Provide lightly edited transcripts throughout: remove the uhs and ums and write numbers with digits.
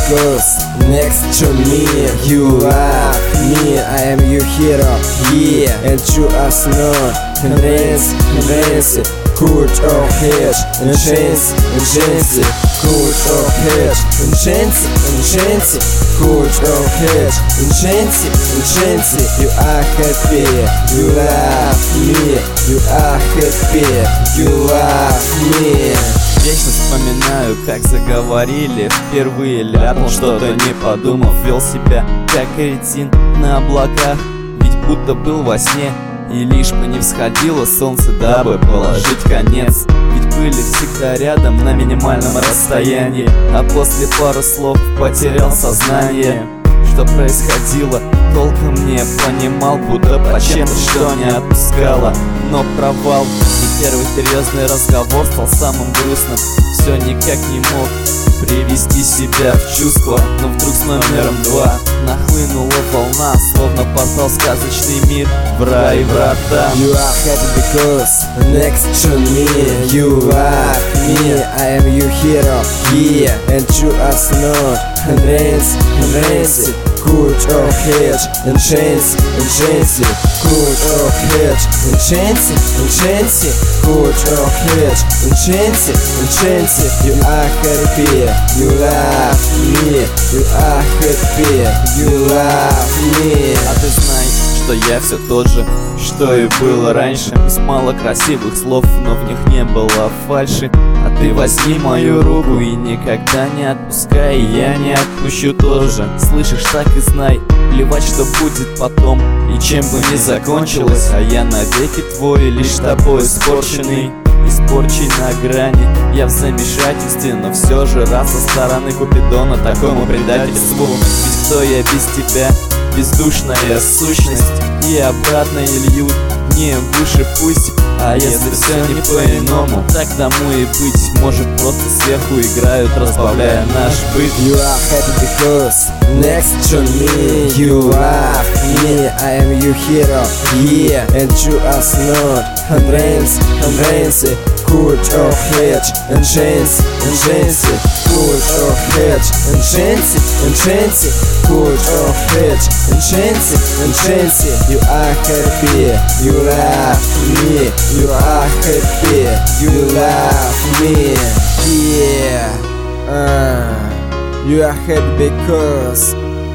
because next to me you love me. I am your hero, yeah, and you are not convince. Good or hate, enchance, good or hate, enchance, good or hate, enchance. You are happy, you love me, you are happy, you love me. Вечно вспоминаю, как заговорили впервые, ляпнул что-то не подумав, вел себя как кретин на облаках, ведь будто был во сне. И лишь бы не всходило солнце, дабы положить конец. Ведь были всегда рядом на минимальном расстоянии, а после пары слов потерял сознание. Что происходило, толком не понимал, будто по чем-то что не отпускало. Но провал и первый серьезный разговор стал самым грустным. Все никак не мог привести себя в чувство, но вдруг с номером 2 нахлынула волна, словно портал в сказочный мир, в рай врата. You are happy because next to me you love me. I am your hero, yeah, and you are not convince. Good or hate, enchance, good or hate, enchance, good or hate, enchance. You are happy, you love me, you are happy, you love me. А ты знай, что я все тот же, что и было раньше. Пусть мало красивых слов, но в них не было фальши. А ты возьми мою руку и никогда не отпускай, и я не отпущу тоже. Слышишь, так и знай, плевать, что будет потом и чем бы ни закончилось. А я навеки твой, лишь тобой испорченный на грани. Я в замешательстве, но все же рад со стороны Купидона такому предательству. Ведь кто я без тебя? Бездушная сущность. И обратно не льют, не выше пусть. А если все не по-иному, так тому и быть. Может, просто сверху играют, разбавляя наш быт. You are happy because next to me you love me. I am your hero, yeah, and you are not convince. Good or hate, enchance, good or hate, enchance, good or hate, enchance. You are happy, you love me, you are happy, you love me, yeah. You are happy because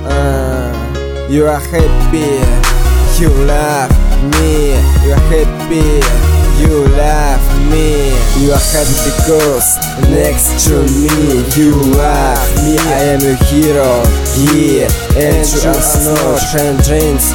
you are happy, you love me, you are happy, you love me. You are happy because next to me you love me. I am your hero, yeah, and you are not convince.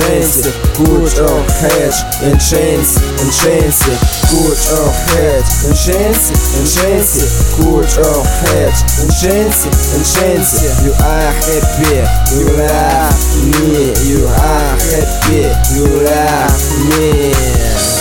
Good or hate, enchance, good or hate, enchance, good or hate, enchance. You are happy, you love me, you are happy, you love me.